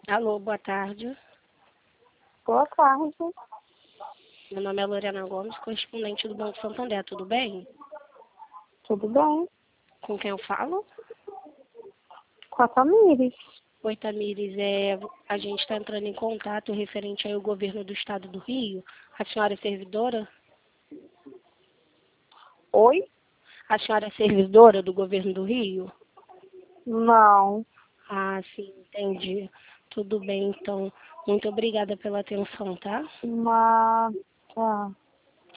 Alô, boa tarde. Boa tarde. Meu nome é Lorena Gomes, correspondente do Banco Santander, tudo bem? Tudo bem? Com quem eu falo? Com a Tamires. Oi, Tamires, a gente está entrando em contato referente ao governo do estado do Rio. A senhora é servidora? Oi? A senhora é servidora do governo do Rio? Não. Ah, sim, entendi. Tudo bem, então. Muito obrigada pela atenção, tá? Mas, tá.